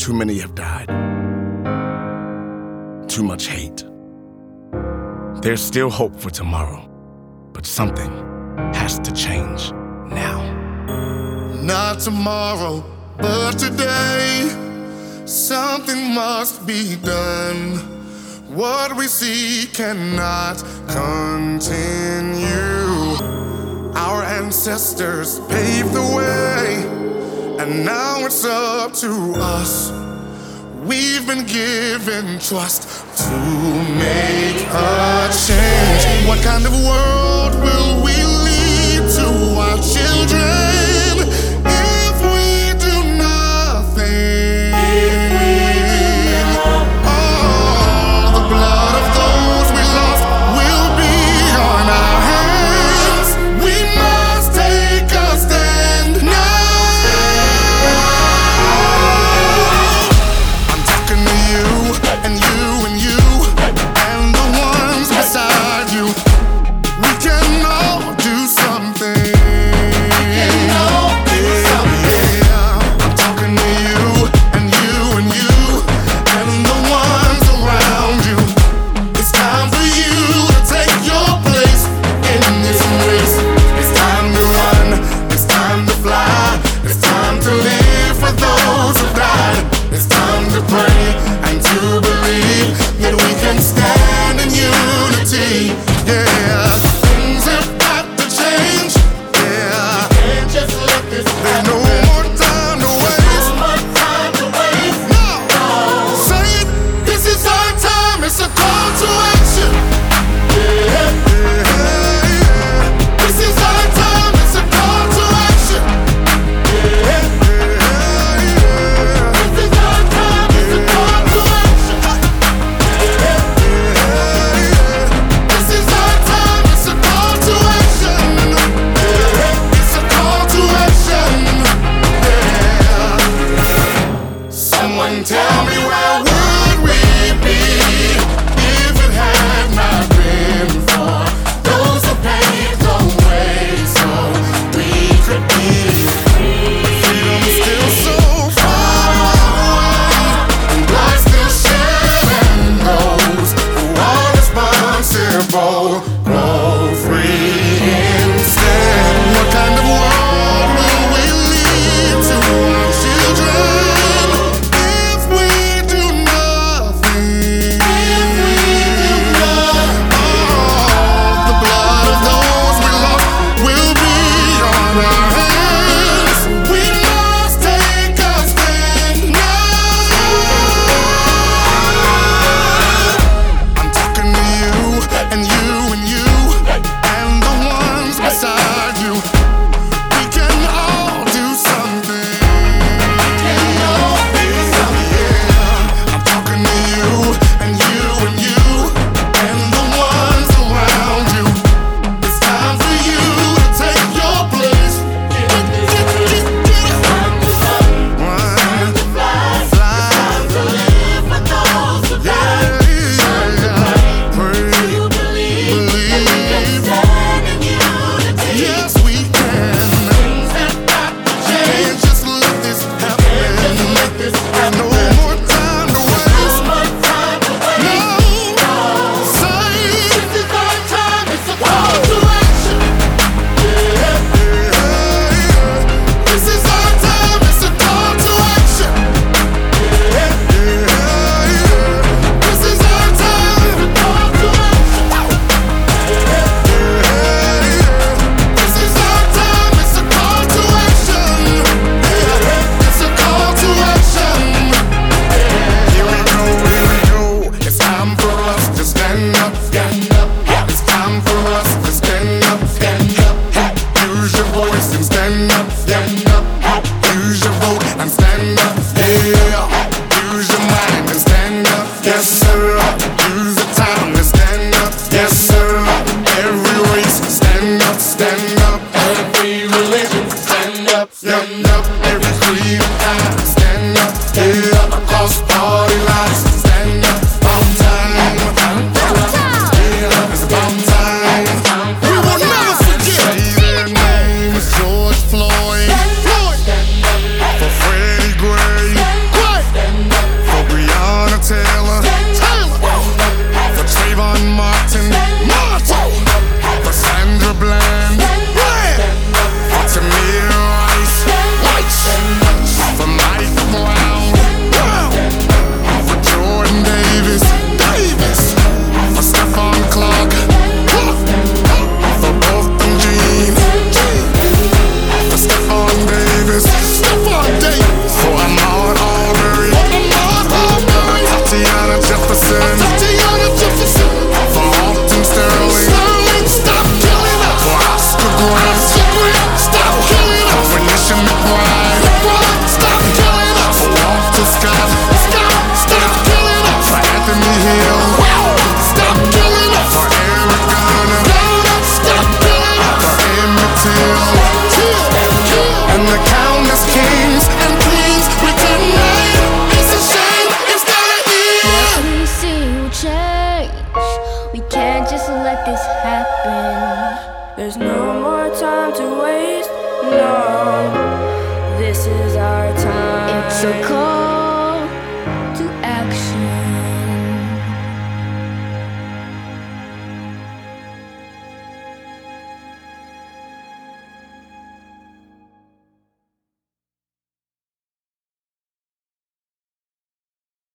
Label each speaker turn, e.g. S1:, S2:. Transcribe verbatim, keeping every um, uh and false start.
S1: Too many have died. Too much hate. There's still hope for tomorrow, but something has to change now.
S2: Not tomorrow, but today. Something must be done. What we see cannot continue. Our ancestors paved the way, and now it's up to us. We've been given trust to make a change. What kind of world will we leave to our children if we do nothing? If we do nothing. Oh, the blood of those we lost will be on our hands. We must take a stand now. And you and you and the ones beside you, we can all do something. We can all do something. Yeah, I'm talking to you and you and you and the ones around you. It's time for you to take your place in this race. It's time to run. It's time to fly. It's time to live for those who died. It's time to pray and to believe that we can stand in unity. Yeah, things have got to change. Yeah, we can't just let this happen. There's no more time to waste. No more time to waste. No, no. Say it. This is our time. It's a call to action. Yeah, yeah, yeah. This is our time. It's a call to action. Yeah, yeah, yeah. This is our time. It's a call to action. This is our time, it's a call to action. It's a call to action. Yeah. Someone tell me, where would we be if it had not been for those who paved the way so we could be free? Freedom is still so far away, and blood still shed, and those who are responsible grow free instead. What kind of world will we leave to our children if we do nothing? If we do nothing. Oh, the blood of those we lost will be on our hands. We must take a stand now. I'm talking to you and you and you and the ones beside you. We can all do something. We can all do something. Yeah, I'm talking to you and you and you and the ones around you. It's time for you to take your place. Get, get, get, get up. Run, fly, fly. To live for those who died. Yeah, yeah. Pray, believe, stand in unity. Yes, we can. Things have got to change. Just let this happen. There's no more time to waste. No more time to waste. No. Say, this is our time. It's a call to action. Yeah, yeah, yeah. This is our time. It's a call to action. Yeah, yeah, yeah. This is our time. It's a call to action. This is our time, it's a call to action. It's a call to action. Here we go, here we go. It's time for us to stand up, stand up. It's time for us to stand up, stand up. Use your voice and stand up, stand up. Use your vote and stand up, yeah. Use your mind and stand up, yes sir. Use the time to stand up, yes sir. Every race, stand up, stand up. Every religion, stand up, stand up. Every creed and time, stand up, yeah. Across party lines, stand up. About time, yeah. It's about time. We will never forget. Say their name is George Floyd. For Freddie Gray.
S3: this happen. There's no more time to waste. No, this is our time. It's so cold.